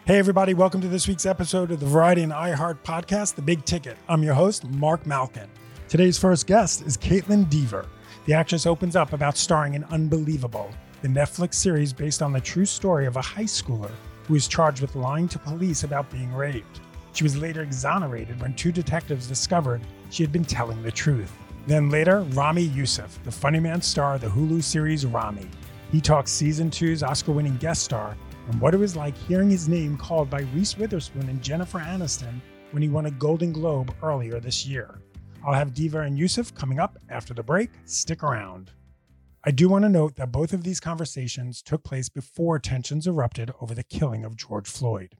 Hey, everybody. Welcome to this week's episode of the Variety and iHeart podcast, The Big Ticket. I'm your host, Mark Malkin. Today's first guest is Kaitlyn Dever. The actress opens up about starring in Unbelievable, the Netflix series based on the true story of a high schooler who was charged with lying to police about being raped. She was later exonerated when two detectives discovered she had been telling the truth. Then later, Ramy Youssef, the funny man star of the Hulu series Ramy. He talks season 2's Oscar-winning guest star and what it was like hearing his name called by Reese Witherspoon and Jennifer Aniston when he won a Golden Globe earlier this year. I'll have Dever and Youssef coming up after the break. Stick around. I do want to note that both of these conversations took place before tensions erupted over the killing of George Floyd.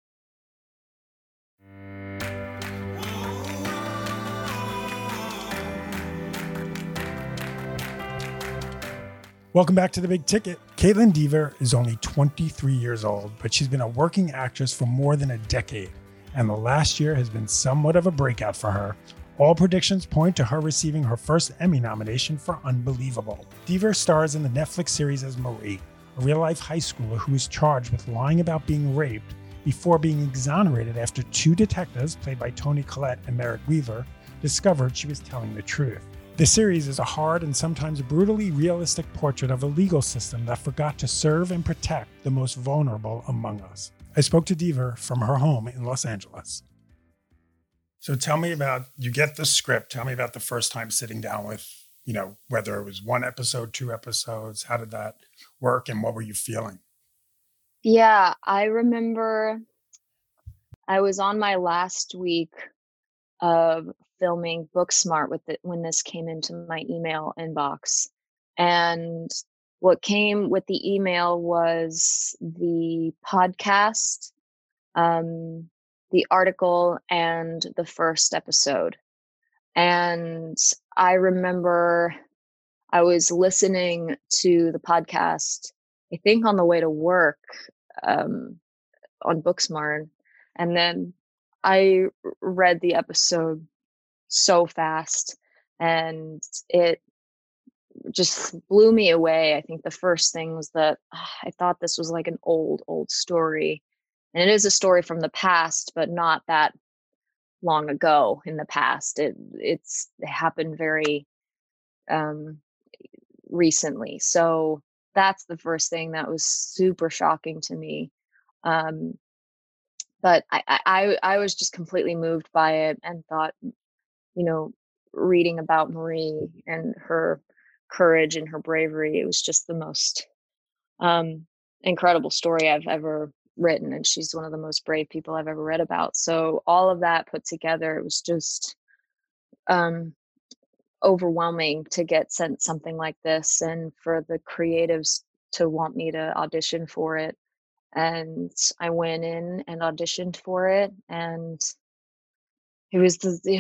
Welcome back to The Big Ticket. Kaitlyn Dever is only 23 years old, but she's been a working actress for more than a decade, and the last year has been somewhat of a breakout for her. All predictions point to her receiving her first Emmy nomination for Unbelievable. Dever stars in the Netflix series as Marie, a real-life high schooler who is charged with lying about being raped before being exonerated after two detectives, played by Toni Collette and Merritt Weaver, discovered she was telling the truth. The series is a hard and sometimes brutally realistic portrait of a legal system that forgot to serve and protect the most vulnerable among us. I spoke to Dever from her home in Los Angeles. So tell me about, you get the script, tell me about the first time sitting down with, whether it was one episode, two episodes, how did that work and what were you feeling? Yeah, I remember I was on my last week of filming Booksmart when this came into my email inbox. And what came with the email was the podcast, the article, and the first episode. And I remember I was listening to the podcast, I think on the way to work, on Booksmart. And then I read the episode so fast and it just blew me away. I think the first thing was that I thought this was like an old story. And it is a story from the past, but not that long ago in the past. It happened very recently. So that's the first thing that was super shocking to me. But I was just completely moved by it and thought, reading about Marie and her courage and her bravery, it was just the most incredible story I've ever written. And she's one of the most brave people I've ever read about. So all of that put together, it was just overwhelming to get sent something like this and for the creatives to want me to audition for it. And I went in and auditioned for it, and it was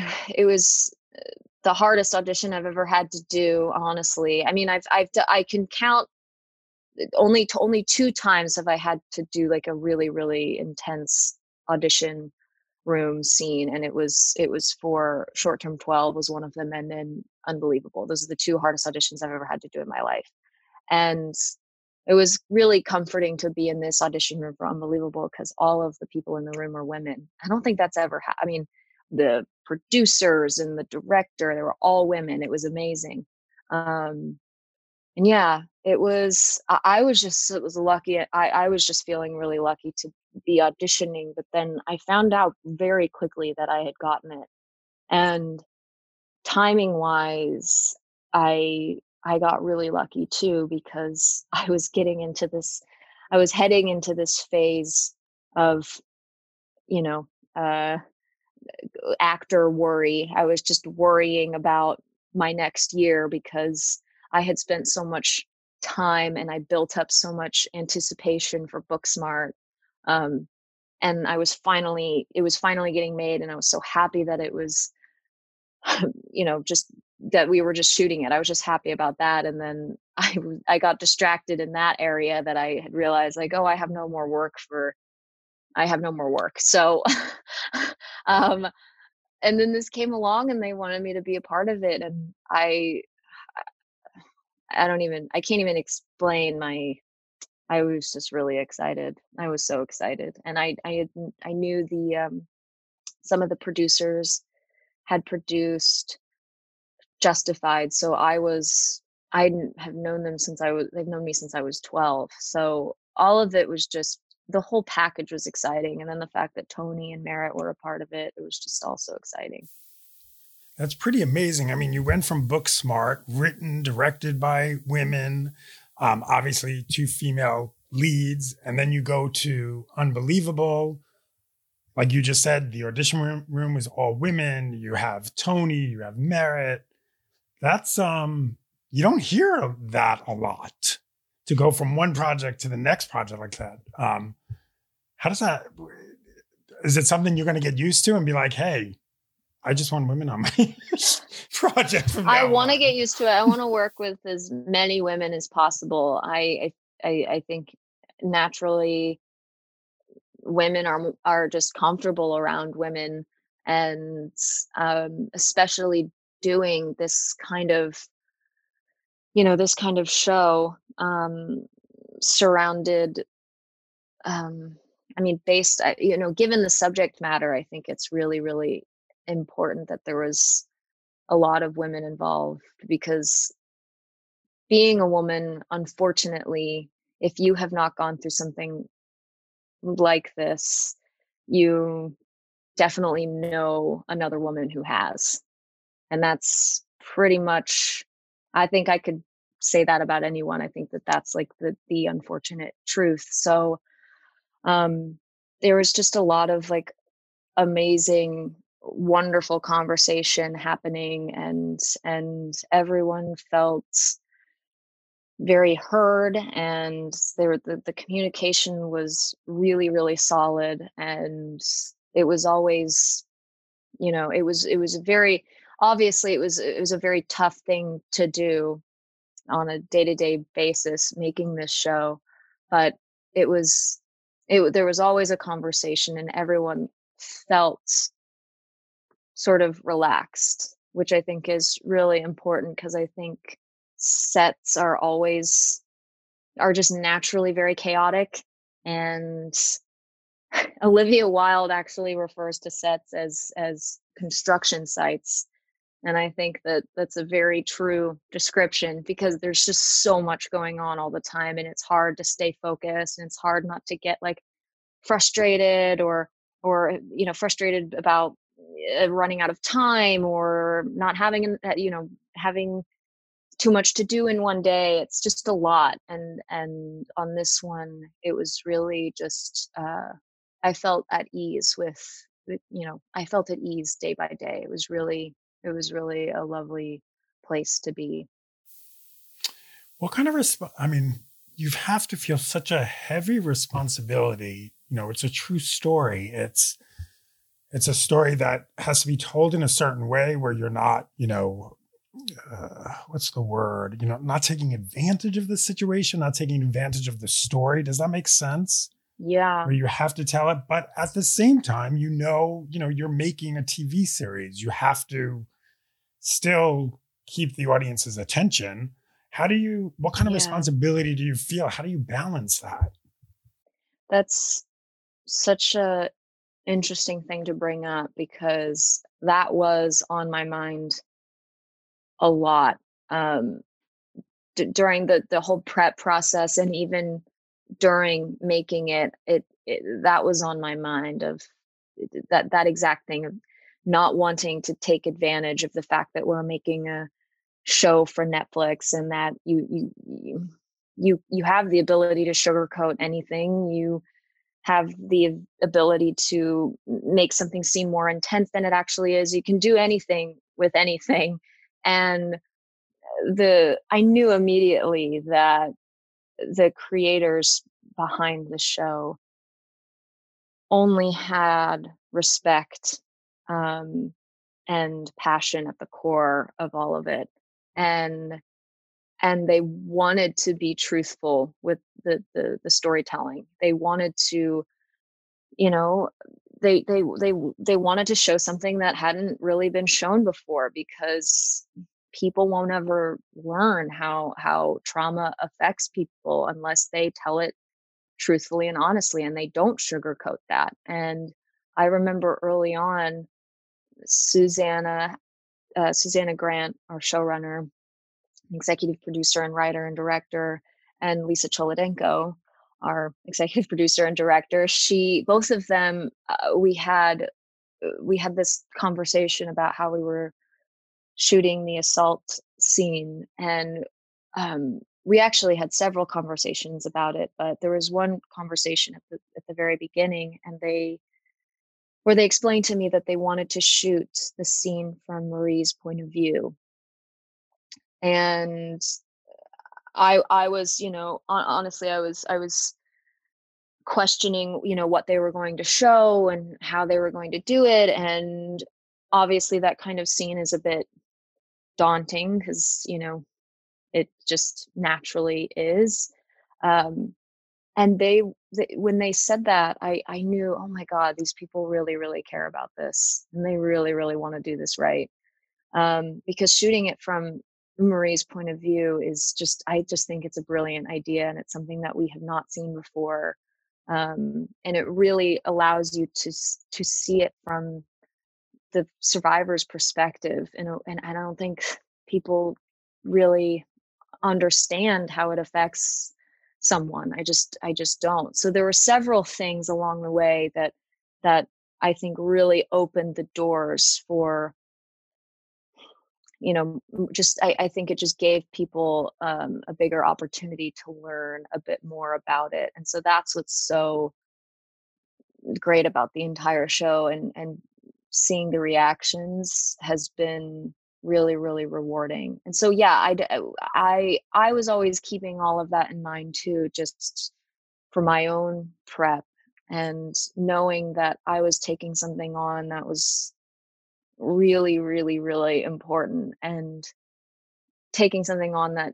the hardest audition I've ever had to do, honestly. I mean, I can count only two times have I had to do like a really, really intense audition room scene, and it was for Short Term 12 was one of them, and then Unbelievable. Those are the two hardest auditions I've ever had to do in my life. And it was really comforting to be in this audition room for Unbelievable because all of the people in the room are women. I don't think that's ever I mean, the producers and the director, they were all women. It was amazing. And yeah, it was, I was just, it was lucky. I was just feeling really lucky to be auditioning, but then I found out very quickly that I had gotten it. And timing wise, I got really lucky too, because I was heading into this phase of, uh, actor worry. I was just worrying about my next year because I had spent so much time and I built up so much anticipation for Booksmart. And it was finally getting made, and I was so happy that it was, just that we were just shooting it. I was just happy about that. And then I got distracted in that area that I had realized, like, oh, I have no more work. So, and then this came along and they wanted me to be a part of it. And I can't even explain I was just really excited. I was so excited, and I knew some of the producers had produced Justified, so have known them since they've known me since I was 12. So all of it was just the whole package was exciting, and then the fact that Tony and Merritt were a part of it, it was just also exciting. That's pretty amazing. I mean, you went from Booksmart, written, directed by women, obviously two female leads, and then you go to Unbelievable. Like you just said, the audition room was all women. You have Tony, you have Merritt. That's you don't hear that a lot, to go from one project to the next project like that. How does that? Is it something you're going to get used to and be like, hey, I just want women on my project from now I want to on? get used to it. I want to work with as many women as possible. I think naturally women are just comfortable around women, and especially doing this kind of this kind of show, surrounded, um, I mean, based, given the subject matter, I think it's really, really important that there was a lot of women involved, because being a woman, unfortunately, if you have not gone through something like this, you definitely know another woman who has. And that's pretty much, I think I could say that about anyone. I think that that's like the unfortunate truth. So um there was just a lot of like amazing, wonderful conversation happening, and everyone felt very heard, and the communication was really, really solid, and it was always, it was a very, obviously it was a very tough thing to do on a day-to-day basis, making this show, but it was there was always a conversation, and everyone felt sort of relaxed, which I think is really important, because I think sets are just naturally very chaotic, and Olivia Wilde actually refers to sets as construction sites. And I think that that's a very true description, because there's just so much going on all the time, and it's hard to stay focused, and it's hard not to get like frustrated, or frustrated about running out of time, or not having too much to do in one day. It's just a lot. And on this one, it was really just, I felt at ease I felt at ease day by day. It was really a lovely place to be. What kind of I mean, you have to feel such a heavy responsibility. It's a true story. It's a story that has to be told in a certain way where you're not, what's the word? Not taking advantage of the situation, not taking advantage of the story. Does that make sense? Yeah. Where you have to tell it, but at the same time, you're making a TV series. You have to still keep the audience's attention. What kind of Yeah. responsibility do you feel? How do you balance that? That's such a interesting thing to bring up, because that was on my mind a lot, um, during the whole prep process, and even during making it that was on my mind, of that exact thing, of not wanting to take advantage of the fact that we're making a show for Netflix, and that you have the ability to sugarcoat anything. You have the ability to make something seem more intense than it actually is. You can do anything with anything. And I knew immediately that the creators behind the show only had respect, um, and passion at the core of all of it. And they wanted to be truthful with the storytelling. They wanted to, you know, they wanted to show something that hadn't really been shown before, because people won't ever learn how trauma affects people unless they tell it truthfully and honestly, and they don't sugarcoat that. And I remember early on, Susanna Susanna Grant, our showrunner, executive producer and writer and director, and Lisa Cholodenko, our executive producer and director. She, both of them, we had this conversation about how we were shooting the assault scene, and we actually had several conversations about it. But there was one conversation at the very beginning, and they explained to me that they wanted to shoot the scene from Marie's point of view, and I was, honestly, I was questioning, what they were going to show and how they were going to do it. And obviously that kind of scene is a bit daunting because, it just naturally is. Um, and when they said that, I knew, oh my God, these people really, really care about this. And they really, really want to do this right. Because shooting it from Marie's point of view is I just think it's a brilliant idea, and it's something that we have not seen before. And it really allows you to see it from the survivor's perspective. And I don't think people really understand how it affects someone. I just don't. So there were several things along the way that I think really opened the doors for, I think it just gave people a bigger opportunity to learn a bit more about it. And so that's what's so great about the entire show, and seeing the reactions has been really, really rewarding. And so, yeah, I was always keeping all of that in mind too, just for my own prep, and knowing that I was taking something on that was really, really, really important, and taking something on that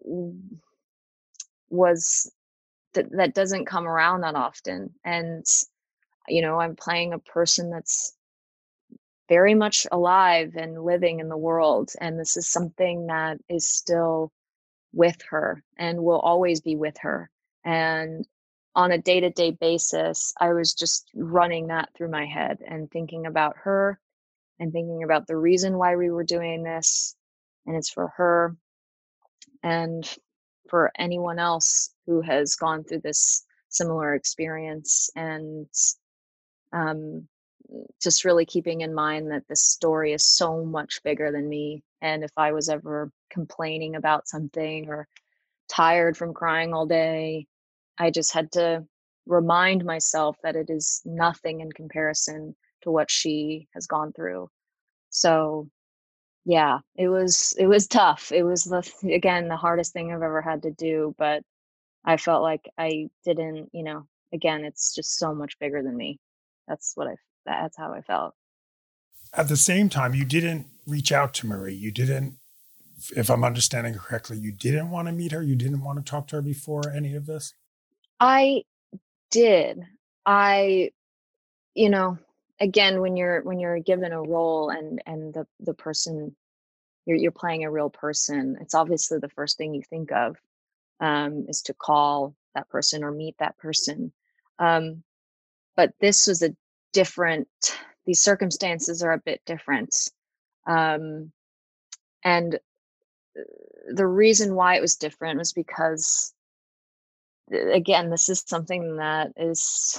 was that doesn't come around that often. And I'm playing a person that's very much alive and living in the world, and this is something that is still with her and will always be with her. And on a day-to-day basis, I was just running that through my head and thinking about her and thinking about the reason why we were doing this, and it's for her and for anyone else who has gone through this similar experience. And um, just really keeping in mind that this story is so much bigger than me. And if I was ever complaining about something or tired from crying all day, I just had to remind myself that it is nothing in comparison to what she has gone through. So yeah, it was tough. It was again the hardest thing I've ever had to do, but I felt like I didn't, again, it's just so much bigger than me. That's how I felt. At the same time, you didn't reach out to Marie. You didn't, if I'm understanding correctly, you didn't want to meet her. You didn't want to talk to her before any of this. I did. I, you know, again, when you're given a role, and the person you're playing a real person, it's obviously the first thing you think of, is to call that person or meet that person. Um, but this was a different. These circumstances are a bit different, um, and the reason why it was different was because, again, this is something that is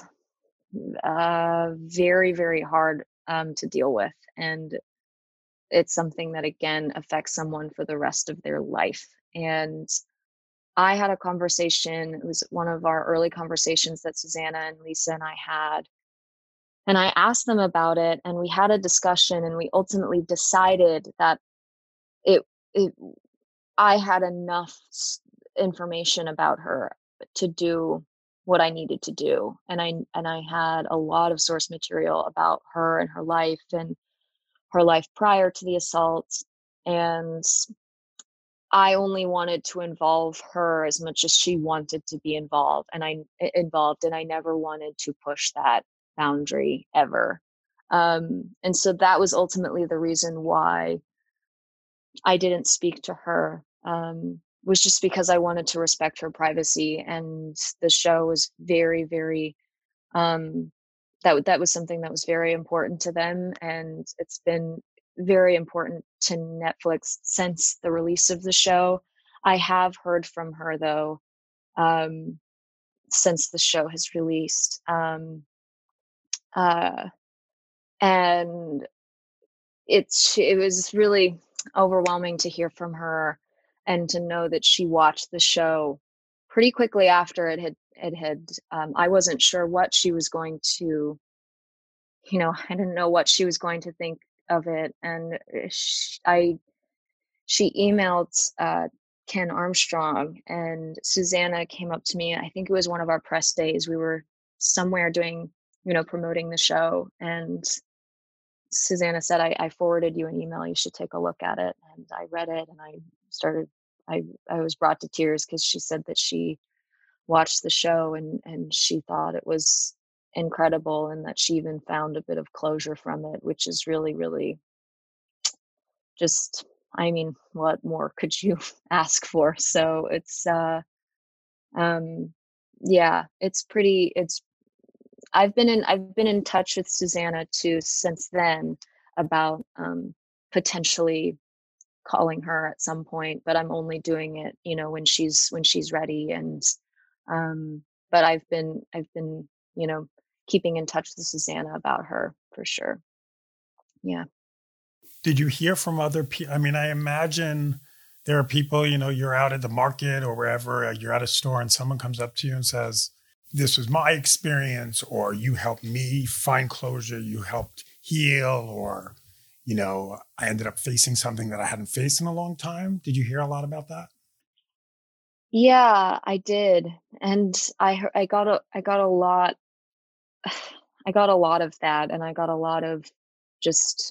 very, very hard to deal with, and it's something that again affects someone for the rest of their life. And I had a conversation. It was one of our early conversations that Susanna and Lisa and I had. And I asked them about it, and we had a discussion, and we ultimately decided that it, it I had enough information about her to do what I needed to do. And I had a lot of source material about her and her life prior to the assault. And I only wanted to involve her as much as she wanted to be involved, and I never wanted to push that boundary ever. And so that was ultimately the reason why I didn't speak to her, was just because I wanted to respect her privacy, and the show was very, very, um, that was something that was very important to them, and it's been very important to Netflix since the release of the show. I have heard from her though, um, since the show has released, uh, and it was really overwhelming to hear from her and to know that she watched the show pretty quickly after I wasn't sure what she was going to, I didn't know what she was going to think of it. And she emailed Ken Armstrong, and Susanna came up to me. I think it was one of our press days. We were somewhere doing, promoting the show, and Susanna said, I forwarded you an email. You should take a look at it. And I read it, and started, I was brought to tears because she said that she watched the show, and she thought it was incredible, and that she even found a bit of closure from it, which is really, really just, I mean, what more could you ask for? So um, yeah, I've been in touch with Susanna too since then about potentially calling her at some point, but I'm only doing it, when she's ready. And but I've been, you know, keeping in touch with Susanna about her for sure. Yeah. Did you hear from other people? I mean, I imagine there are people, you're out at the market or wherever, you're at a store and someone comes up to you and says, this was my experience, or you helped me find closure, you helped heal, or, I ended up facing something that I hadn't faced in a long time. Did you hear a lot about that? Yeah, I did. And I got a lot I got a lot of that, and I got a lot of just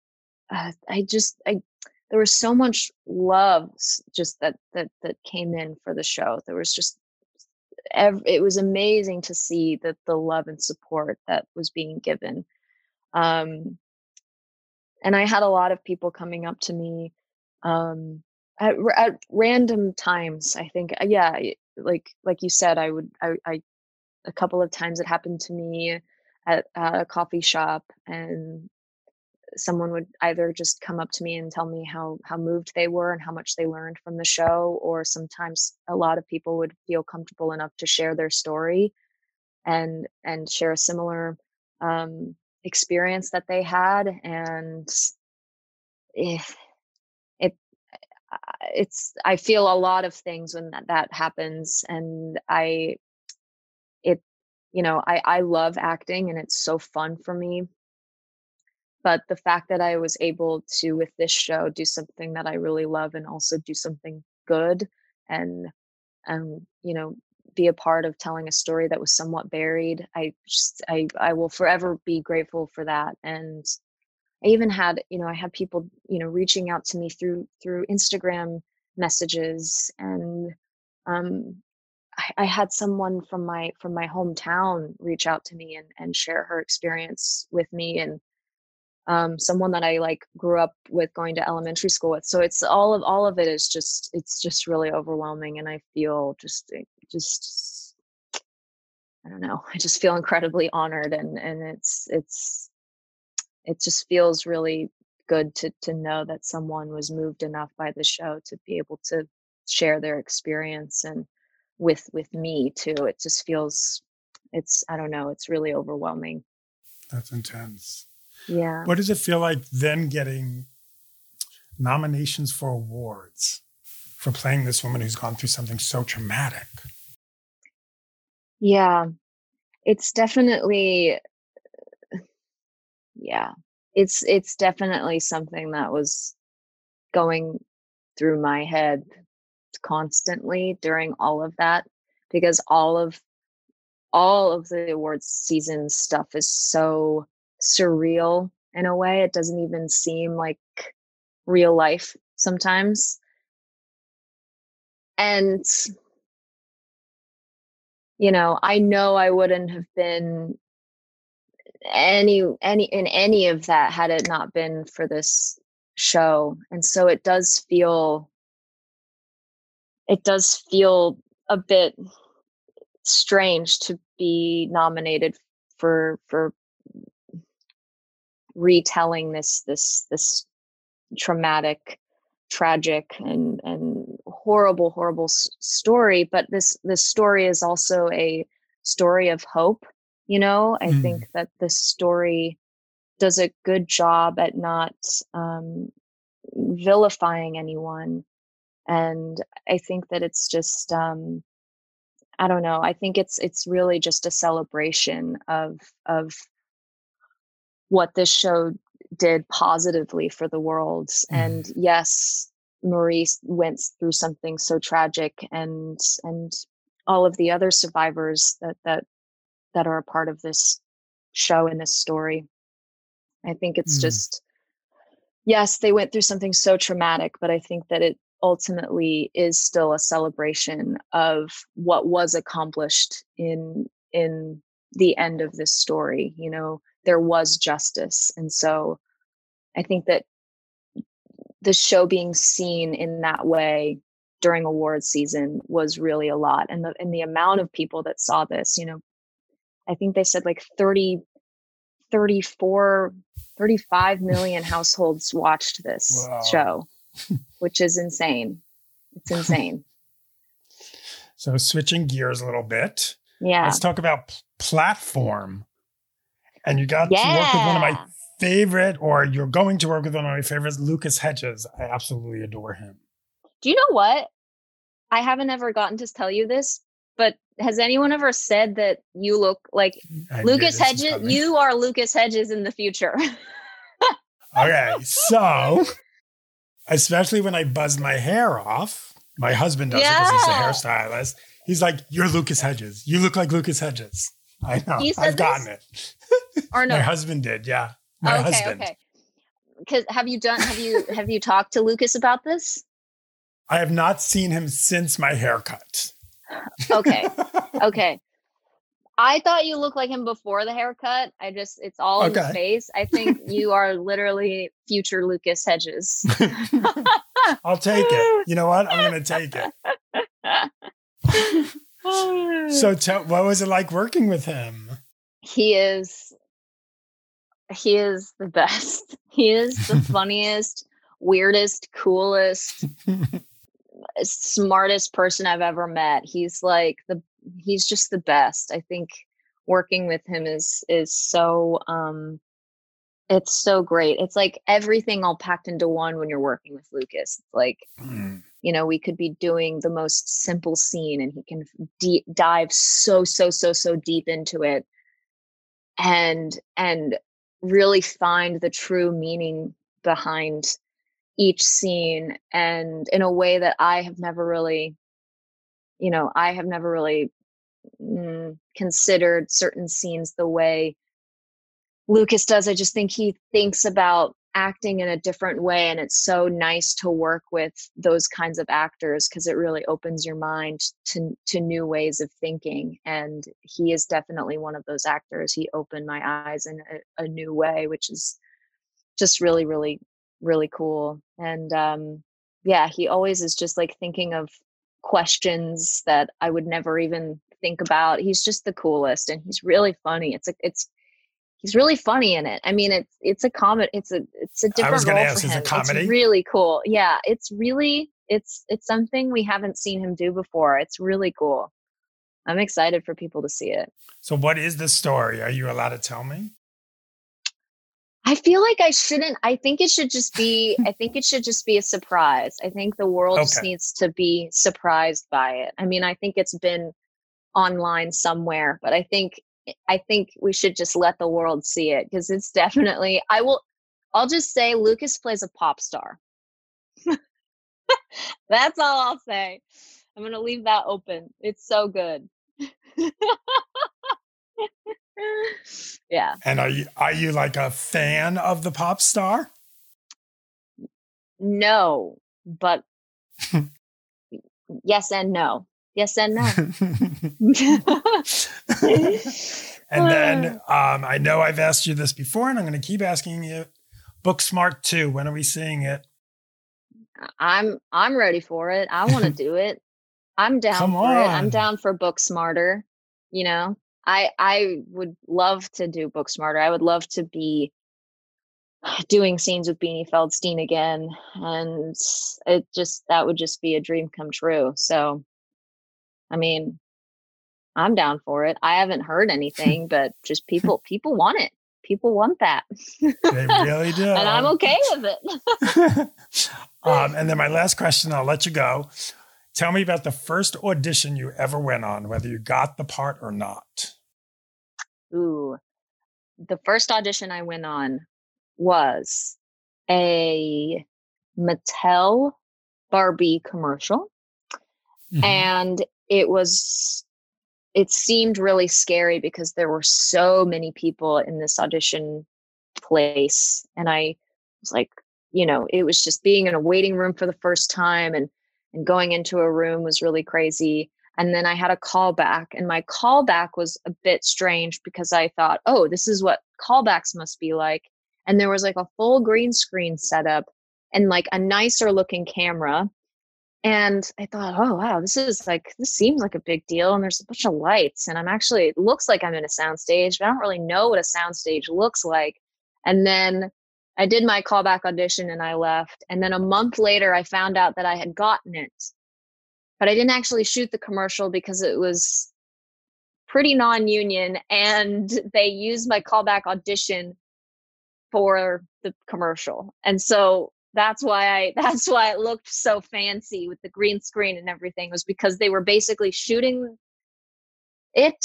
I there was so much love just that came in for the show. There was just it was amazing to see that the love and support that was being given. Um and I had a lot of people coming up to me um at random times. I think yeah, like you said, I a couple of times it happened to me at a coffee shop, and someone would either just come up to me and tell me how moved they were and how much they learned from the show, or sometimes a lot of people would feel comfortable enough to share their story and share a similar um, experience that they had. And it, it it's I feel a lot of things when that happens. And it I love acting, and it's so fun for me. But the fact that I was able to, with this show, do something that I really love, and also do something good, and you know, be a part of telling a story that was somewhat buried, I will forever be grateful for that. And I even had, I had people, reaching out to me through Instagram messages. And um I had someone from my hometown reach out to me and share her experience with me. And someone that I like grew up with, going to elementary school with. So it's all of it is just, it's just really overwhelming. And I feel just I don't know, I just feel incredibly honored. And it just feels really good to know that someone was moved enough by the show to be able to share their experience, and with me too. It just feels, it's, I don't know, it's really overwhelming. That's intense. Yeah. What does it feel like then getting nominations for awards for playing this woman who's gone through something so traumatic? Yeah. It's definitely, yeah. It's definitely something that was going through my head constantly during all of that, because all of the awards season stuff is so surreal in a way. It doesn't even seem like real life sometimes. And I know I wouldn't have been any in any of that had it not been for this show. And so it does feel a bit strange to be nominated for retelling this traumatic, tragic, and horrible story. But this story is also a story of hope. I think that this story does a good job at not vilifying anyone. And I think that it's just, I don't know. I think it's really just a celebration of what this show did positively for the world. And yes, Maurice went through something so tragic, and all of the other survivors that are a part of this show and this story. I think it's just, yes, they went through something so traumatic, but I think that it ultimately is still a celebration of what was accomplished in the end of this story. There was justice. And so I think that the show being seen in that way during awards season was really a lot. And the amount of people that saw this, I think they said like 35 million households watched this show, which is insane. It's insane. So switching gears a little bit. Yeah. Let's talk about platform. And you got to work with one of my favorite, or you're going to work with one of my favorites, Lucas Hedges. I absolutely adore him. Do you know what? I haven't ever gotten to tell you this, but has anyone ever said that you look like Lucas Hedges? You are Lucas Hedges in the future. Okay, so especially when I buzz my hair off, my husband does it because he's a hairstylist. He's like, "You're Lucas Hedges. You look like Lucas Hedges." I know. I've gotten it. Or no? My husband did. Yeah, my husband. Okay. Because have you talked to Lucas about this? I have not seen him since my haircut. Okay. I thought you looked like him before the haircut. It's all in his face. I think you are literally future Lucas Hedges. I'll take it. You know what? I'm going to take it. So what was it like working with him? He is the best. He is the funniest, weirdest, coolest, smartest person I've ever met. He's just the best. I think working with him is so it's so great. It's like everything all packed into one when you're working with Lucas. It's like we could be doing the most simple scene and he can dive so deep into it and really find the true meaning behind each scene, and in a way that I have never really considered certain scenes the way Lucas does. I just think he thinks about acting in a different way, and it's so nice to work with those kinds of actors because it really opens your mind to new ways of thinking. And he is definitely one of those actors. He opened my eyes in a new way, which is just really, really, really cool. And he always is just like thinking of questions that I would never even think about. He's just the coolest, and he's really funny. He's really funny in it. I mean, it's a comedy. It's a different role for him. It's really cool. Yeah, it's something we haven't seen him do before. It's really cool. I'm excited for people to see it. So what is the story? Are you allowed to tell me? I feel like I shouldn't. I think it should just be a surprise. I think the world just needs to be surprised by it. I mean, I think it's been online somewhere, but I think we should just let the world see it because it's definitely, I'll just say Lucas plays a pop star. That's all I'll say. I'm going to leave that open. It's so good. Yeah. And are you like a fan of the pop star? No, but yes and no. Yes and no. And then I know I've asked you this before, and I'm going to keep asking you. Booksmart 2. When are we seeing it? I'm ready for it. I want to do it. I'm down Come for it. I'm on. down for Booksmarter. You know, I would love to do Booksmarter. I would love to be doing scenes with Beanie Feldstein again, and that would just be a dream come true. So, I mean, I'm down for it. I haven't heard anything, but just people want it. People want that. They really do. And I'm okay with it. And then my last question, I'll let you go. Tell me about the first audition you ever went on, whether you got the part or not. Ooh, the first audition I went on was a Mattel Barbie commercial. Mm-hmm. And it seemed really scary because there were so many people in this audition place. And I was like, it was just being in a waiting room for the first time and going into a room was really crazy. And then I had a callback, and my callback was a bit strange because I thought, oh, this is what callbacks must be like. And there was like a full green screen setup and like a nicer looking camera. And I thought, oh, wow, this seems like a big deal. And there's a bunch of lights, and it looks like I'm in a soundstage, but I don't really know what a soundstage looks like. And then I did my callback audition and I left. And then a month later, I found out that I had gotten it, but I didn't actually shoot the commercial because it was pretty non-union, and they used my callback audition for the commercial. And so that's why it looked so fancy with the green screen and everything, was because they were basically shooting it.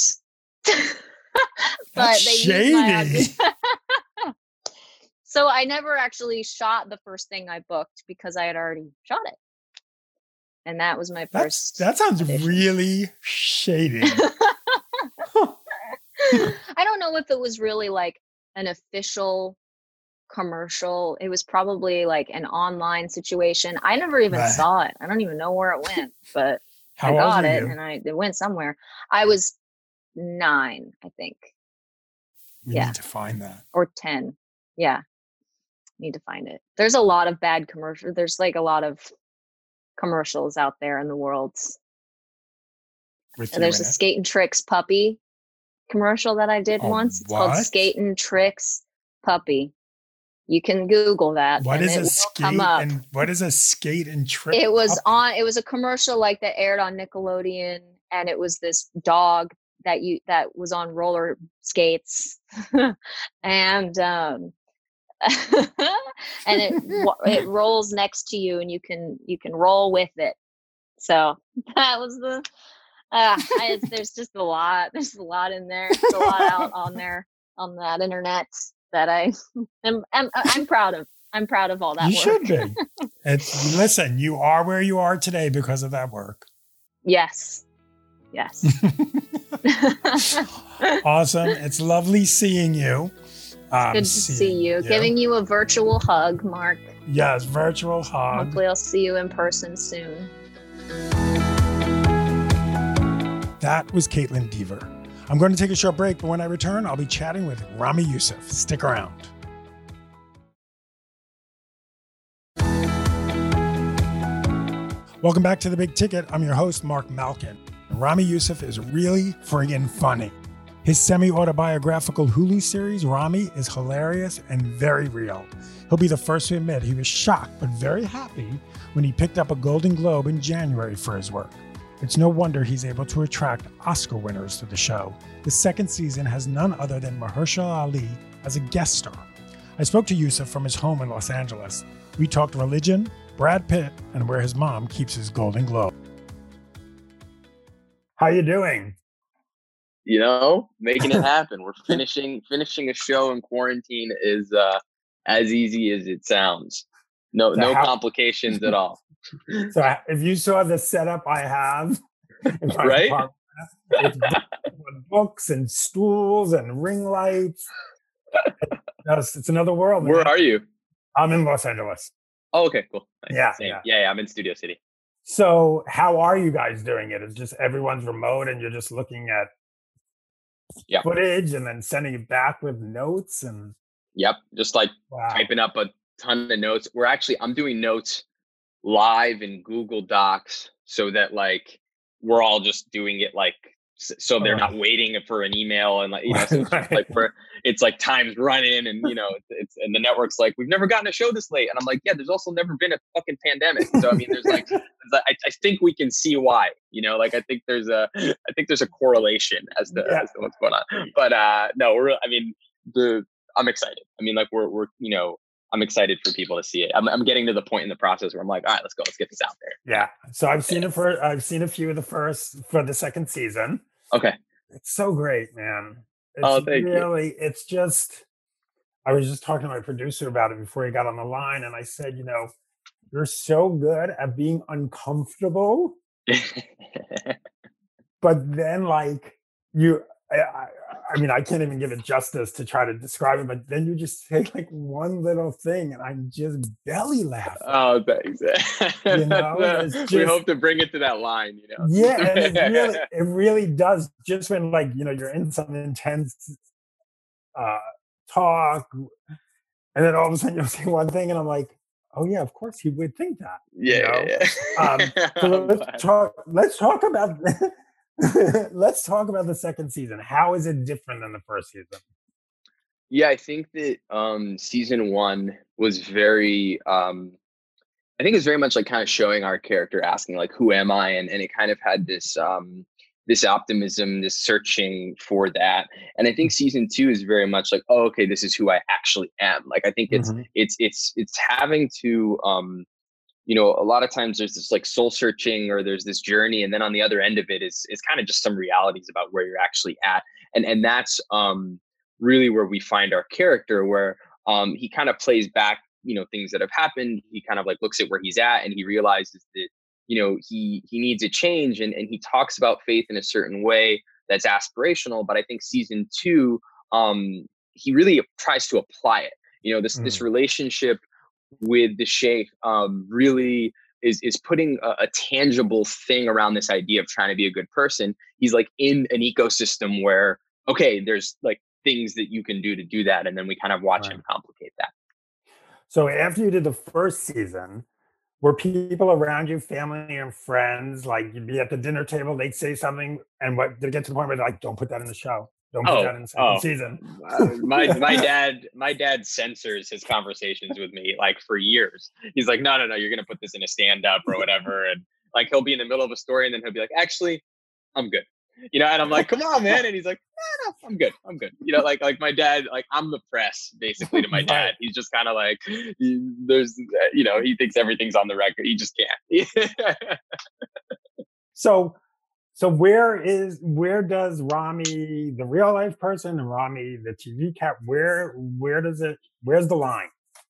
But they shady. So I never actually shot the first thing I booked because I had already shot it. And that was my first. That sounds audition. Really shady. I don't know if it was really like an official commercial. It was probably like an online situation. I never even saw it. I don't even know where it went, but I got it and it went somewhere. I was 9, I think. We need to find that. Or 10. Yeah. Need to find it. There's a lot of bad commercials. There's like a lot of commercials out there in the world. There's a Skate and Tricks puppy commercial that I did once. It's called Skate and Tricks Puppy. You can Google that. What is a skate and what is a skate and trick? It was a commercial like that aired on Nickelodeon, and it was this dog that was on roller skates, and and it rolls next to you, and you can roll with it. So that was the. There's just a lot. There's a lot in there. There's a lot out on there on that internet that I'm proud of. I'm proud of all that work. You should be. Listen, you are where you are today because of that work. Yes. Awesome. It's lovely seeing you. Good to see you. Giving you a virtual hug, Mark. Yes, virtual hug. Hopefully I'll see you in person soon. That was Kaitlyn Dever. I'm going to take a short break, but when I return, I'll be chatting with Ramy Youssef. Stick around. Welcome back to The Big Ticket. I'm your host, Mark Malkin. And Ramy Youssef is really friggin' funny. His semi-autobiographical Hulu series, Ramy, is hilarious and very real. He'll be the first to admit he was shocked but very happy when he picked up a Golden Globe in January for his work. It's no wonder he's able to attract Oscar winners to the show. The second season has none other than Mahershala Ali as a guest star. I spoke to Youssef from his home in Los Angeles. We talked religion, Brad Pitt, and where his mom keeps his Golden Globe. How you doing? Making it happen. We're finishing a show in quarantine is as easy as it sounds. No complications at all. So if you saw the setup I have in my right? apartment, it's books and stools and ring lights. It's another world. Where are you? I'm in Los Angeles. Oh, okay, cool. Nice. Yeah. I'm in Studio City. So how are you guys doing it? It's just everyone's remote and you're just looking at footage and then sending it back with notes and. Yep. Just like typing up a ton of notes. I'm doing notes live in Google Docs so that like we're all just doing it like so they're not waiting for an email and like, you know, so it's just like where it's like time's running and, you know, it's and the network's like, we've never gotten a show this late. And I'm like, yeah, there's also never been a fucking pandemic. So I mean, there's like, I think we can see why, you know, like I think there's a correlation as to what's going on. But no, I'm excited. I mean, like we're you know, I'm excited for people to see it. I'm getting to the point in the process where I'm like, all right, let's go. Let's get this out there. Yeah. So I've seen I've seen a few of the for the second season. Okay. It's so great, man. Thank you. It's just, I was just talking to my producer about it before he got on the line. And I said, you know, you're so good at being uncomfortable. But then like I mean, I can't even give it justice to try to describe it, but then you just say like one little thing and I'm just belly laughing. Oh, thanks. You know, we hope to bring it to that line, you know? Yeah, and it really does. Just when like, you know, you're in some intense talk and then all of a sudden you'll say one thing and I'm like, oh yeah, of course he would think that. Yeah. You know? So let's talk about let's talk about the second season. How is it different than the first season? Yeah, I think that season 1 was very I think it's very much like kind of showing our character asking like, who am I? And it kind of had this this optimism, this searching for that. And I think season 2 is very much like, oh, okay, this is who I actually am. Like I think it's having to you know, a lot of times there's this like soul searching or there's this journey. And then on the other end of it is kind of just some realities about where you're actually at. And that's really where we find our character, where he kind of plays back, you know, things that have happened. He kind of like looks at where he's at and he realizes that, you know, he needs a change. And he talks about faith in a certain way that's aspirational. But I think season 2, he really tries to apply it. You know, this relationship with the sheikh really is putting a tangible thing around this idea of trying to be a good person. He's like in an ecosystem where, okay, there's like things that you can do to do that. And then we kind of watch him complicate that. So after you did the first season, were people around you, family and friends, like you'd be at the dinner table, they'd say something and what they get to the point where they're like, don't put that in the show. Don't put that in the second season. My dad censors his conversations with me like for years. He's like, no, you're gonna put this in a stand-up or whatever. And like he'll be in the middle of a story and then he'll be like, actually, I'm good. You know, and I'm like, come on, man. And he's like, no, I'm good. You know, like my dad, like I'm the press basically to my dad. He's just kind of like, there's, you know, he thinks everything's on the record. He just can't. So where does Rami, the real life person, and Rami, the TV cat, where's the line?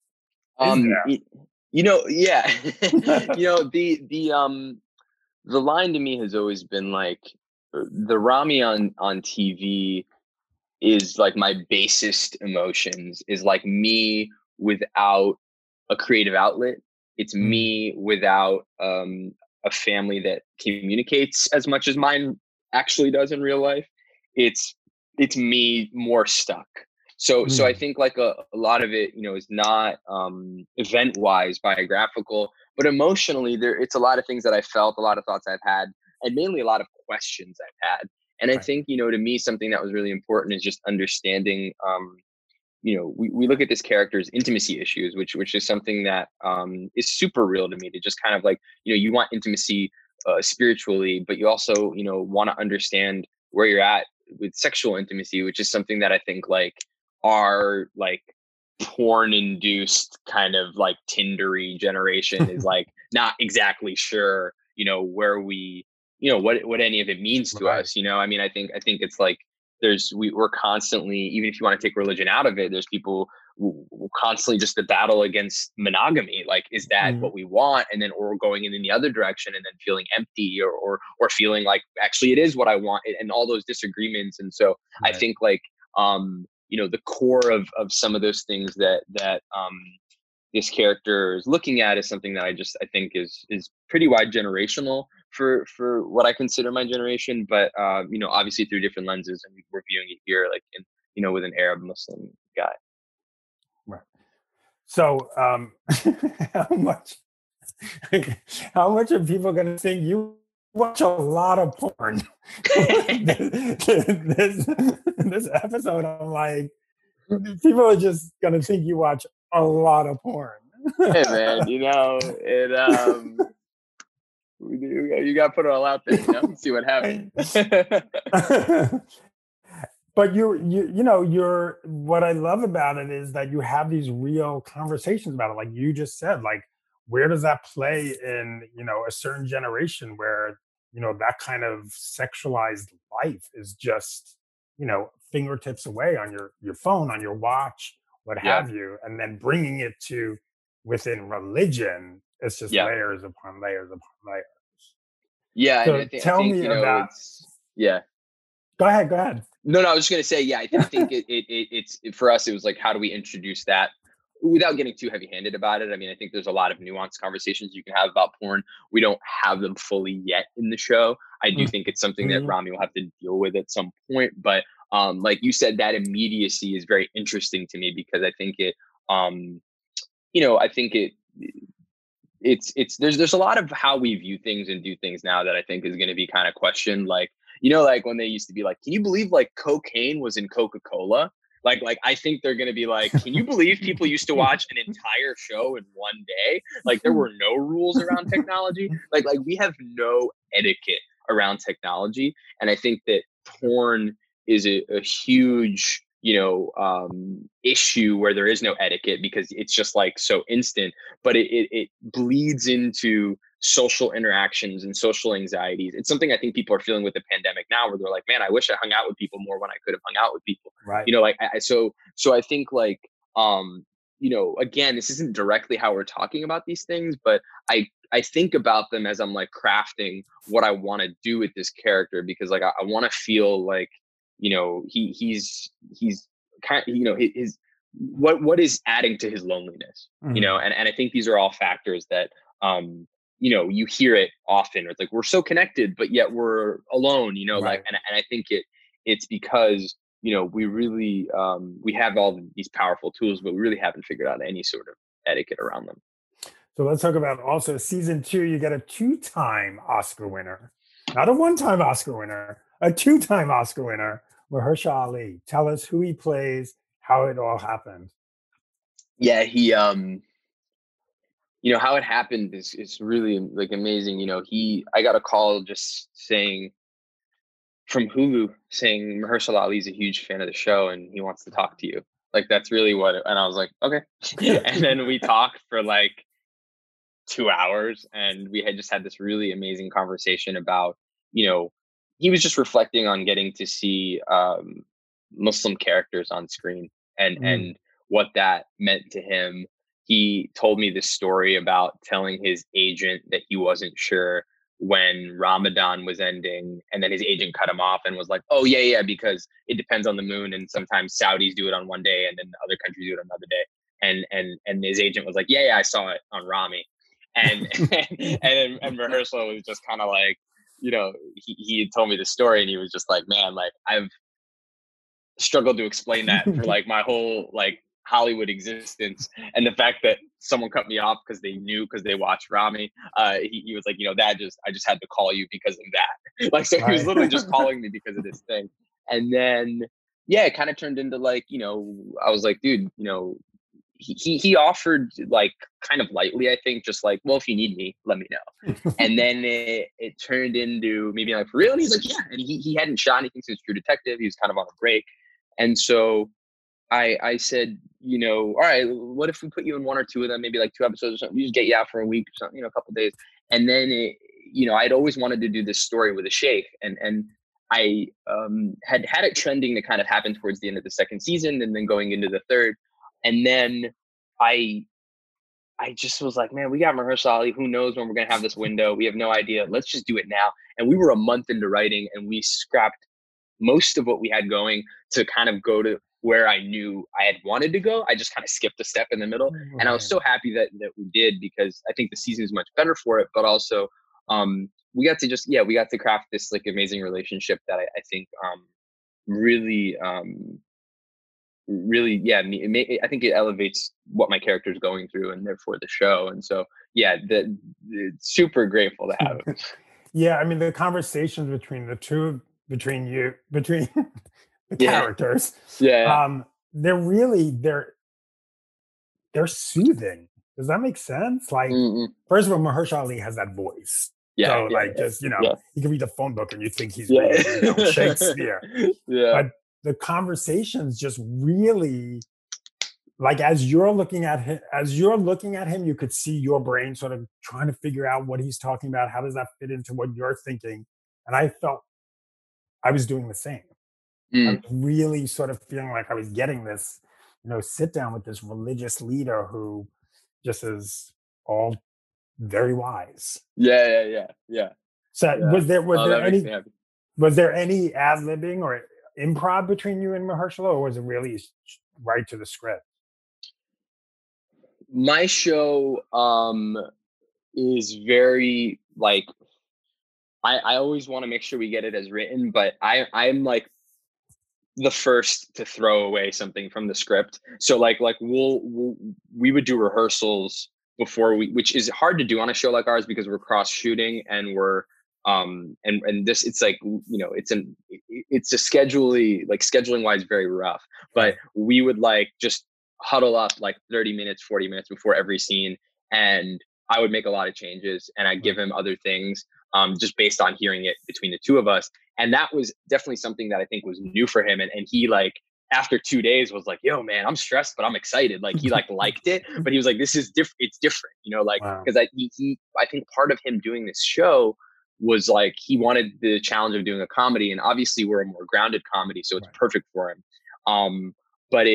You know, yeah. You know, the line to me has always been like the Rami on TV is like my basest emotions, is like me without a creative outlet. It's me without a family that communicates as much as mine actually does in real life. It's me more stuck. So I think like a lot of it, you know, is not event wise biographical, but emotionally it's a lot of things that I felt, a lot of thoughts I've had, and mainly a lot of questions I've had. And I think, you know, to me, something that was really important is just understanding, you know, we look at this character's intimacy issues, which is something that is super real to me, to just kind of like, you know, you want intimacy spiritually, but you also, you know, want to understand where you're at with sexual intimacy, which is something that I think like our like porn induced kind of like Tindery generation is like not exactly sure, you know, where we, you know, what any of it means to us. You know, I mean, I think it's like we're constantly, even if you want to take religion out of it, there's people who constantly just the battle against monogamy. Like, is that what we want? And then, or going in the other direction and then feeling empty or feeling like actually it is what I want, and all those disagreements. And so I think like, you know, the core of some of those things that this character is looking at is something that I think is pretty wide generational for what I consider my generation, but you know, obviously through different lenses, and we're viewing it here like in, you know, with an Arab Muslim guy. So, how much how much are people going to think you watch a lot of porn? this episode, I'm like, people are just going to think you watch a lot of porn. Hey man, you got to put it all out there, see what happens. But you're what I love about it is that you have these real conversations about it. Like you just said, like, where does that play in, a certain generation where, that kind of sexualized life is just, fingertips away on your phone, on your watch, what Yeah. have you, and then bringing it to within religion, it's just Yeah. layers upon layers upon layers. Yeah, So and I tell think me about. yeah. Go ahead. No, I was just gonna say, yeah, I think it's for us. It was like, how do we introduce that without getting too heavy-handed about it? I mean, I think there's a lot of nuanced conversations you can have about porn. We don't have them fully yet in the show. I do think it's something that Rami will have to deal with at some point. But like you said, that immediacy is very interesting to me because I think I think it's there's a lot of how we view things and do things now that I think is going to be kind of questioned. Like, like when they used to be like, can you believe like cocaine was in Coca-Cola? Like I think they're going to be like, can you believe people used to watch an entire show in one day? Like there were no rules around technology. Like we have no etiquette around technology. And I think that porn is a huge, issue where there is no etiquette because it's just like so instant, but it bleeds into social interactions and social anxieties. It's something I think people are feeling with the pandemic now, where they're like, man, I wish I hung out with people more when I could have hung out with people. Right. So I think like, again, this isn't directly how we're talking about these things, but I think about them as I'm like crafting what I want to do with this character, because like, I want to feel like, he's kind of, his what is adding to his loneliness, and I think these are all factors that, you hear it often. It's like, we're so connected, but yet we're alone, Right. like, and I think it's because, we really, we have all these powerful tools, but we really haven't figured out any sort of etiquette around them. So let's talk about also season 2. You get a 2-time Oscar winner, not a 1-time Oscar winner, a 2-time Oscar winner, Mahershala Ali. Tell us who he plays, how it all happened. Yeah, he, how it happened is really like amazing. I got a call just saying from Hulu saying Mahershala Ali is a huge fan of the show and he wants to talk to you. Like that's really and I was like, okay. And then we talked for like 2 hours and we had just had this really amazing conversation about, he was just reflecting on getting to see Muslim characters on screen and what that meant to him. He told me this story about telling his agent that he wasn't sure when Ramadan was ending, and then his agent cut him off and was like, oh yeah, because it depends on the moon, and sometimes Saudis do it on one day and then other countries do it another day. And his agent was like, yeah, I saw it on Rami. And and Mahershala was just kind of like, he had told me the story and he was just like, man, like I've struggled to explain that for like my whole like Hollywood existence, and the fact that someone cut me off because they watched Rami, he was like, I just had to call you because of that. Like, so he was literally just calling me because of this thing. And then it kind of turned into like, I was like, dude, he offered like kind of lightly, I think, just like, well, if you need me, let me know. And then it turned into maybe like, for real? And he's like, yeah. And he hadn't shot anything since True Detective. He was kind of on a break. And so I said, all right, what if we put you in 1 or 2 of them, maybe like 2 episodes or something? We just get you out for a week or something, a couple of days. And then, I'd always wanted to do this story with a sheikh. And I had it trending to kind of happen towards the end of the 2nd season and then going into the 3rd. And then I just was like, man, we got Mahershala Ali. Who knows when we're going to have this window? We have no idea. Let's just do it now. And we were a month into writing and we scrapped most of what we had going to kind of go to where I knew I had wanted to go. I just kind of skipped a step in the middle. Right. And I was so happy that we did, because I think the season is much better for it. But also we got to craft this like amazing relationship that I think really really, yeah, I think it elevates what my character is going through and therefore the show. And so, yeah, super grateful to have him. Yeah, I mean the conversations between between the Yeah, characters, yeah, they're really they're soothing. Does that make sense? Like, mm first of all, Mahershala Ali has that voice. yeah, So, yeah, like, just, yeah, you can read the phone book and you think he's yeah, reading, Shakespeare. yeah, But the conversations just really, like, as you're looking at him, you could see your brain sort of trying to figure out what he's talking about. How does that fit into what you're thinking? And I felt I was doing the same. I was mm, really sort of feeling like I was getting this, sit down with this religious leader who just is all very wise. yeah, yeah, yeah, yeah, So yeah. was Oh, there that makes me any happy. ad libbing or improv between you and Mahershala, or was it really right to the script? My show is very like I always want to make sure we get it as written, but I'm like the first to throw away something from the script. So like we would do rehearsals before which is hard to do on a show like ours because we're cross shooting and we're and this it's like it's a scheduling wise very rough, but we would like just huddle up like 30 minutes 40 minutes before every scene, and I would make a lot of changes and I'd give him other things just based on hearing it between the two of us. And that was definitely something that I think was new for him. And he like, after 2 days was like, yo, man, I'm stressed, but I'm excited. Like he like liked it, but he was like, this is different. It's different, like, Wow. because I think part of him doing this show was like, he wanted the challenge of doing a comedy, and obviously we're a more grounded comedy. So it's perfect for him. But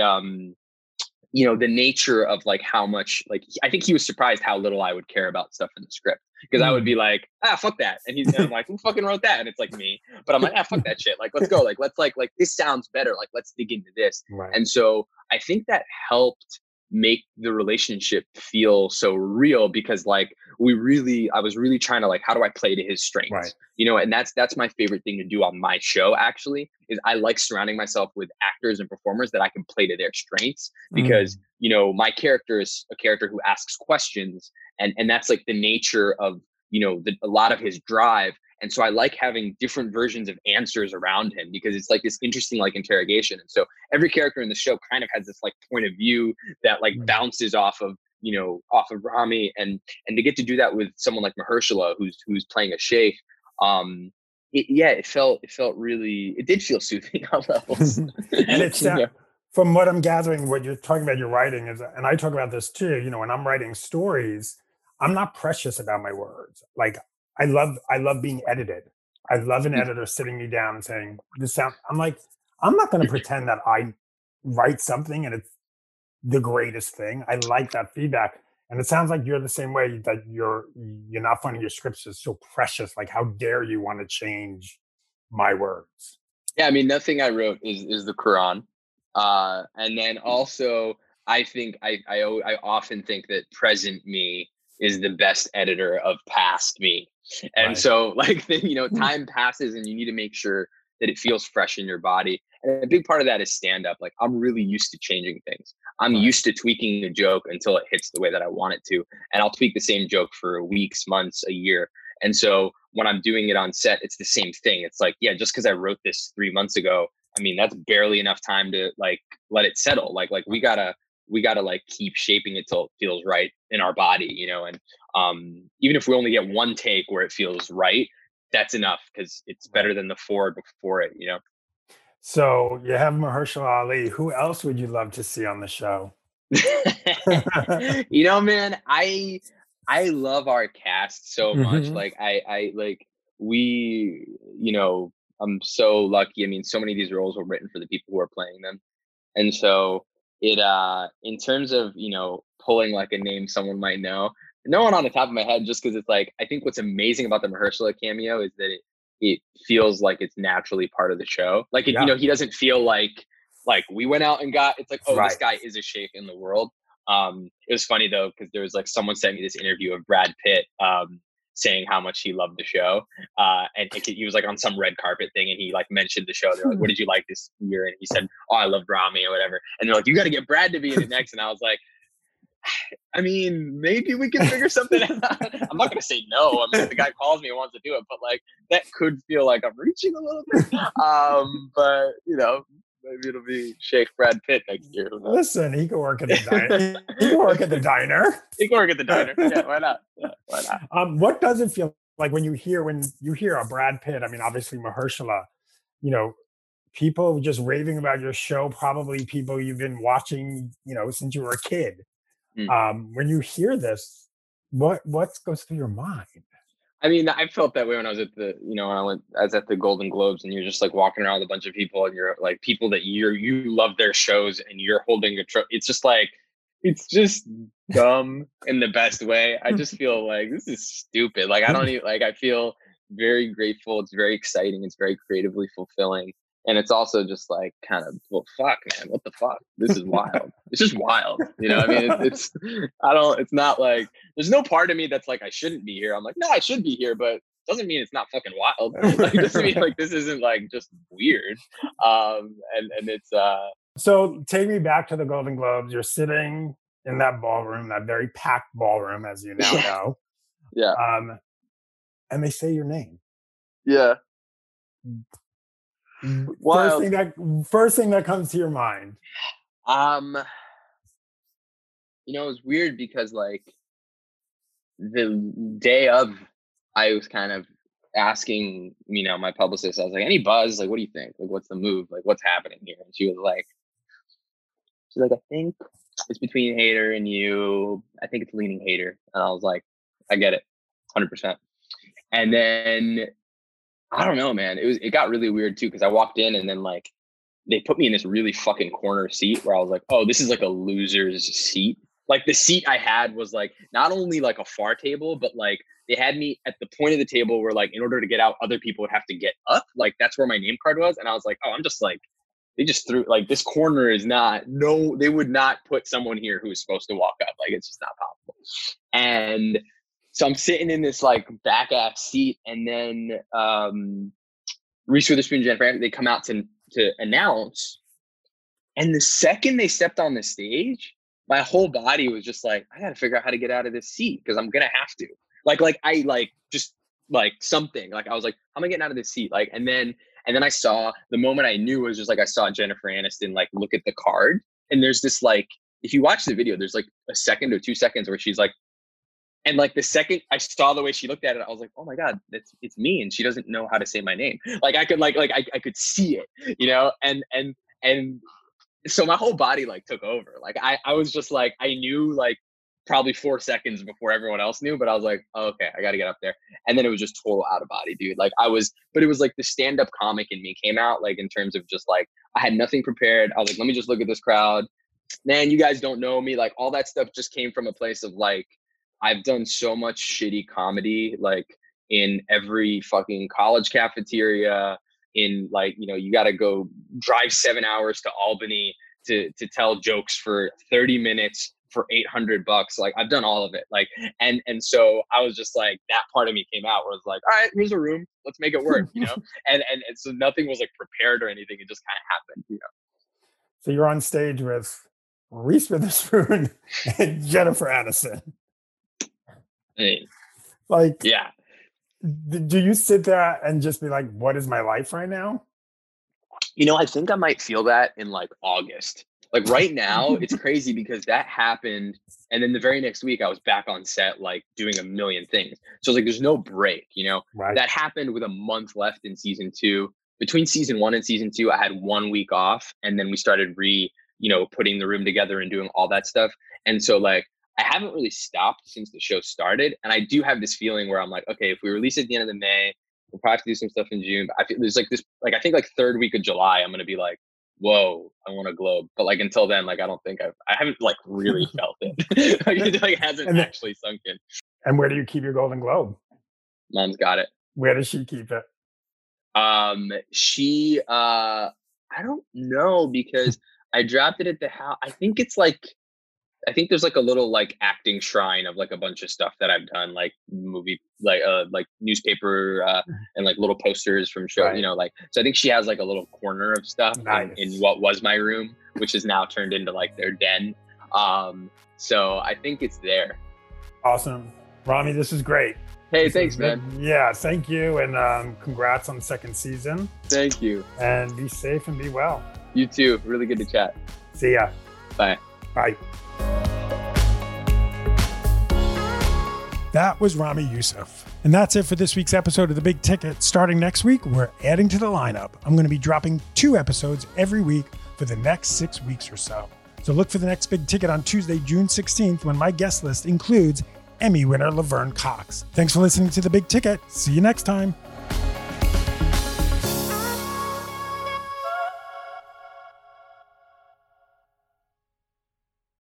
the nature of like how much, like, I think he was surprised how little I would care about stuff in the script, because I would be like, fuck that. And I'm like, who fucking wrote that? And it's like me, but I'm like, fuck that shit. Like, let's go. Like, let's like, this sounds better. Like, let's dig into this. Right. And so I think that helped make the relationship feel so real, because like I was really trying to like, how do I play to his strengths? Right. And that's my favorite thing to do on my show, actually, is I like surrounding myself with actors and performers that I can play to their strengths, because my character is a character who asks questions, and that's like the nature of a lot of his drive. And so I like having different versions of answers around him, because it's like this interesting like interrogation. And so every character in the show kind of has this like point of view that like bounces off of Rami, and to get to do that with someone like Mahershala, who's playing a sheikh, it felt really, it did feel soothing on levels. And it's from what I'm gathering, what you're talking about, your writing is, and I talk about this too, when I'm writing stories, I'm not precious about my words. Like, I love being edited. I love an editor sitting me down and saying, I'm like, I'm not going to pretend that I write something and it's the greatest thing. I like that feedback. And it sounds like you're the same way, that you're not finding your scripts is so precious. Like, how dare you want to change my words? Yeah, I mean, nothing I wrote is the Quran. And then also, I think I often think that present me is the best editor of past me. And so like, time passes and you need to make sure that it feels fresh in your body. And a big part of that is stand up. Like, I'm really used to changing things. I'm used to tweaking a joke until it hits the way that I want it to. And I'll tweak the same joke for weeks, months, a year. And so when I'm doing it on set, it's the same thing. It's like, yeah, just because I wrote this 3 months ago, I mean, that's barely enough time to like let it settle. Like we gotta like keep shaping it till it feels right in our body, and even if we only get one take where it feels right, that's enough, because it's better than the 4 before it. So you have Mahershala Ali. Who else would you love to see on the show? Man, I love our cast so much. Like I like we, I'm so lucky. I mean, so many of these roles were written for the people who are playing them. And so it in terms of, pulling like a name someone might know, no one on the top of my head, just because it's like, I think what's amazing about the Mahershala cameo is that it feels like it's naturally part of the show. Like, he doesn't feel like we went out and got, it's like, oh, this guy is a sheikh in the world. It was funny though, because there was like someone sent me this interview of Brad Pitt saying how much he loved the show. And he was like on some red carpet thing, and he like mentioned the show. They're like, "What did you like this year?" And he said, "Oh, I loved Rami," or whatever. And they're like, "You got to get Brad to be in it next." And I was like, I mean, maybe we can figure something out. I'm not gonna say no. I mean, if the guy calls me and wants to do it, but like that could feel like I'm reaching a little bit. But you know, maybe it'll be Sheikh Brad Pitt next year. Listen, he can work at the diner. He can work at the diner. He can work at the diner. Yeah, why not? Yeah, why not? What does it feel like when you hear a Brad Pitt? I mean, obviously Mahershala, you know, people just raving about your show, probably people you've been watching, you know, since you were a kid. When you hear this, what goes through your mind? I mean, I felt that way when I was at I was at the Golden Globes, and you're just like walking around with a bunch of people, and you're like people that you love their shows, and you're holding a trophy. It's just dumb in the best way. I just feel like this is stupid. Like I don't even like. I feel very grateful. It's very exciting. It's very creatively fulfilling. And it's also just like kind of, well, fuck, man, what the fuck? This is wild. It's just wild. You know, I mean, it's not like, there's no part of me that's like, I shouldn't be here. I'm like, no, I should be here, but doesn't mean it's not fucking wild. Like, it doesn't mean like this isn't like just weird. And it's, So take me back to the Golden Globes. You're sitting in that ballroom, that very packed ballroom, as you now know. Yeah. And they say your name. Yeah. First thing that comes to your mind. You know, it was weird because like the day of, I was kind of asking, you know, my publicist, I was like, any buzz? Like, what do you think? Like, what's the move? Like, what's happening here? And she's like, I think it's between Hader and you. I think it's leaning Hader. And I was like, I get it, 100%. And then I don't know, man. It got really weird too, because I walked in and then like they put me in this really fucking corner seat where I was like, oh, this is like a loser's seat. Like the seat I had was like not only like a far table, but like they had me at the point of the table where like in order to get out, other people would have to get up. Like that's where my name card was. And I was like, oh, I'm just like, they just threw like this corner is not, no, they would not put someone here who is supposed to walk up. Like it's just not possible. And so I'm sitting in this like back ass seat, and then Reese Witherspoon and Jennifer Aniston, they come out to announce, and the second they stepped on the stage, my whole body was just like, I gotta figure out how to get out of this seat because I'm gonna have to. I just something. Like I was like, how am I getting out of this seat? Like, and then I saw the moment I knew was just like I saw Jennifer Aniston like look at the card, and there's this like, if you watch the video, there's like a second or 2 seconds where she's like. And like the second I saw the way she looked at it, I was like, "Oh my God, it's me!" And she doesn't know how to say my name. Like I could I could see it, you know. And so my whole body like took over. Like I was just like I knew like probably 4 seconds before everyone else knew, but I was like, oh, okay, I got to get up there. And then it was just total out of body, dude. Like but it was like the stand-up comic in me came out, like in terms of just like I had nothing prepared. I was like, let me just look at this crowd. Man, you guys don't know me. Like all that stuff just came from a place of like. I've done so much shitty comedy, like in every fucking college cafeteria, in like, you know, you got to go drive 7 hours to Albany to tell jokes for 30 minutes for $800. Like I've done all of it. Like, and so I was just like, that part of me came out where I was like, all right, here's a room. Let's make it work, you know? and so nothing was like prepared or anything. It just kind of happened, you know? So you're on stage with Reese Witherspoon and Jennifer Aniston. Hey. Like, yeah. Do you sit there and just be like, what is my life right now? You know, I think I might feel that in like August. Like right now, it's crazy because that happened. And then the very next week I was back on set, like doing a million things. So like, there's no break, you know, right. That happened with a month left in season 2. Between season 1 and season 2, I had 1 week off. And then we started putting the room together and doing all that stuff. And so like, I haven't really stopped since the show started. And I do have this feeling where I'm like, okay, if we release at the end of the May, we'll probably have to do some stuff in June. But I feel there's like this, like, I think like 3rd week of July, I'm going to be like, whoa, I want a Globe. But like, until then, like, I haven't like really felt it. Like, it like hasn't actually sunk in. And where do you keep your Golden Globe? Mom's got it. Where does she keep it? I don't know, because I dropped it at the house. I think it's like, I think there's like a little like acting shrine of like a bunch of stuff that I've done, like movie, like newspaper, and like little posters from show, Right. like, so I think she has like a little corner of stuff Nice. in what was my room, which is now turned into like their den. So I think it's there. Awesome. Rami, this is great. Hey, This thanks, is man. good. Yeah, thank you. And congrats on the second season. Thank you. And be safe and be well. You too. Really good to chat. See ya. Bye. Bye. That was Rami Youssef. And that's it for this week's episode of The Big Ticket. Starting next week, we're adding to the lineup. I'm going to be dropping 2 episodes every week for the next 6 weeks or so. So look for the next Big Ticket on Tuesday, June 16th, when my guest list includes Emmy winner Laverne Cox. Thanks for listening to The Big Ticket. See you next time.